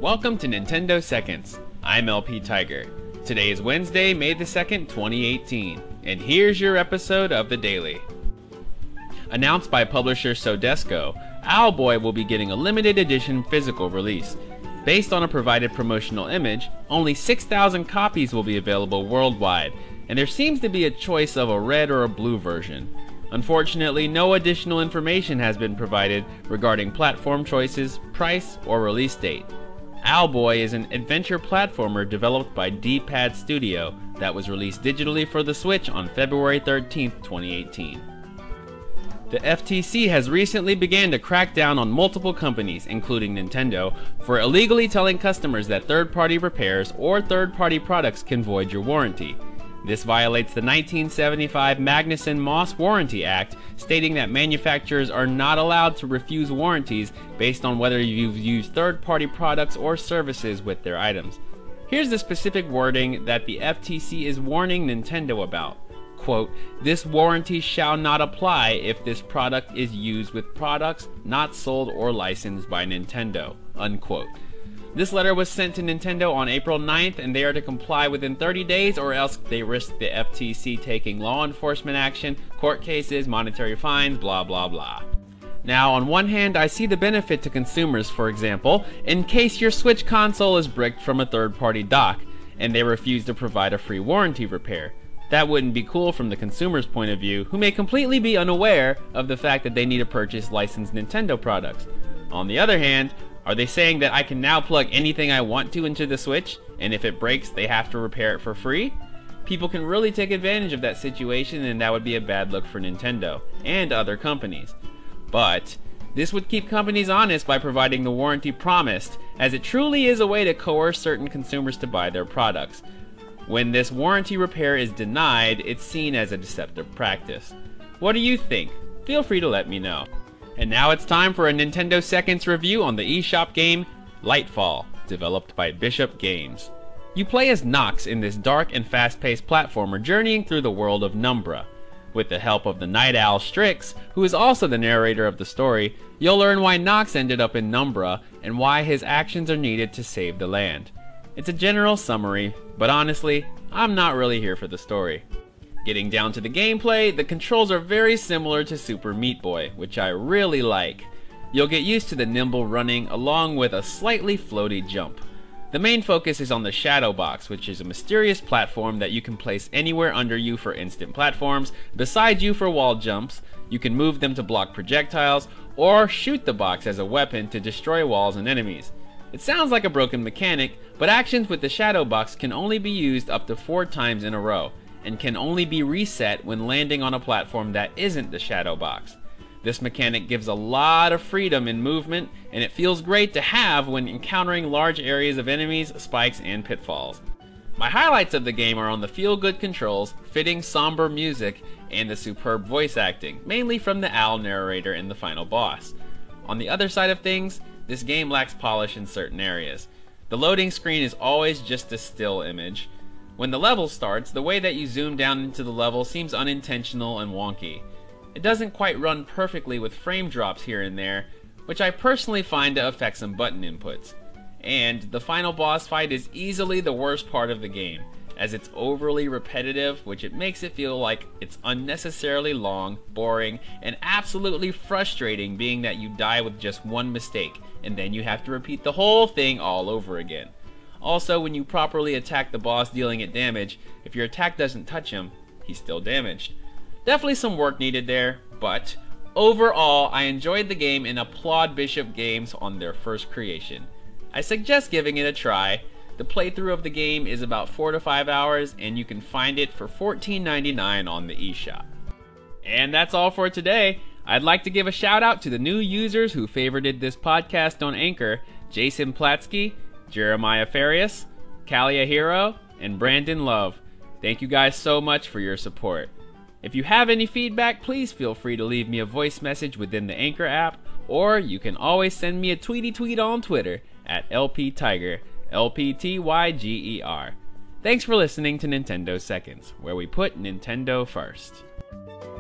Welcome to Nintendo Seconds. I'm LP Tiger. Today is Wednesday, May the 2nd, 2018, and here's your episode of the Daily. Announced by publisher Sodesco, Owlboy will be getting a limited edition physical release. Based on a provided promotional image, only 6,000 copies will be available worldwide, and there seems to be a choice of a red or a blue version. Unfortunately, no additional information has been provided regarding platform choices, price, or release date. Owlboy is an adventure platformer developed by D-Pad Studio that was released digitally for the Switch on February 13, 2018. The FTC has recently began to crack down on multiple companies, including Nintendo, for illegally telling customers that third-party repairs or third-party products can void your warranty. This violates the 1975 Magnuson-Moss Warranty Act, stating that manufacturers are not allowed to refuse warranties based on whether you've used third-party products or services with their items. Here's the specific wording that the FTC is warning Nintendo about. Quote, "This warranty shall not apply if this product is used with products not sold or licensed by Nintendo." Unquote. This letter was sent to Nintendo on April 9th, and they are to comply within 30 days or else they risk the FTC taking law enforcement action, court cases, monetary fines, blah blah blah. Now, on one hand, I see the benefit to consumers. For example, in case your Switch console is bricked from a third-party dock, and they refuse to provide a free warranty repair. That wouldn't be cool from the consumer's point of view, who may completely be unaware of the fact that they need to purchase licensed Nintendo products. On the other hand, are they saying that I can now plug anything I want to into the Switch, and if it breaks, they have to repair it for free? People can really take advantage of that situation, and that would be a bad look for Nintendo and other companies. But this would keep companies honest by providing the warranty promised, as it truly is a way to coerce certain consumers to buy their products. When this warranty repair is denied, it's seen as a deceptive practice. What do you think? Feel free to let me know. And now it's time for a Nintendo Seconds review on the eShop game Lightfall, developed by Bishop Games. You play as Nox in this dark and fast-paced platformer journeying through the world of Numbra. With the help of the Night Owl Strix, who is also the narrator of the story, you'll learn why Nox ended up in Numbra and why his actions are needed to save the land. It's a general summary, but honestly, I'm not really here for the story. Getting down to the gameplay, the controls are very similar to Super Meat Boy, which I really like. You'll get used to the nimble running along with a slightly floaty jump. The main focus is on the Shadow Box, which is a mysterious platform that you can place anywhere under you for instant platforms, beside you for wall jumps. You can move them to block projectiles, or shoot the box as a weapon to destroy walls and enemies. It sounds like a broken mechanic, but actions with the Shadow Box can only be used up to 4 times in a row, and can only be reset when landing on a platform that isn't the Shadow Box. This mechanic gives a lot of freedom in movement, and it feels great to have when encountering large areas of enemies, spikes, and pitfalls. My highlights of the game are on the feel-good controls, fitting somber music, and the superb voice acting, mainly from the owl narrator in the final boss. On the other side of things, this game lacks polish in certain areas. The loading screen is always just a still image. When the level starts, the way that you zoom down into the level seems unintentional and wonky. It doesn't quite run perfectly with frame drops here and there, which I personally find to affect some button inputs. And the final boss fight is easily the worst part of the game, as it's overly repetitive, which it makes it feel like it's unnecessarily long, boring, and absolutely frustrating, being that you die with just one mistake, and then you have to repeat the whole thing all over again. Also, when you properly attack the boss dealing it damage, if your attack doesn't touch him, he's still damaged. Definitely some work needed there, but overall, I enjoyed the game and applaud Bishop Games on their first creation. I suggest giving it a try. The playthrough of the game is about 4 to 5 hours, and you can find it for $14.99 on the eShop. And that's all for today. I'd like to give a shout out to the new users who favorited this podcast on Anchor: Jason Platsky, Jeremiah Farias, Kalia Hero, and Brandon Love. Thank you guys so much for your support. If you have any feedback, please feel free to leave me a voice message within the Anchor app, or you can always send me a tweet on Twitter at LPTiger, LPTYGER. Thanks for listening to Nintendo Seconds, where we put Nintendo first.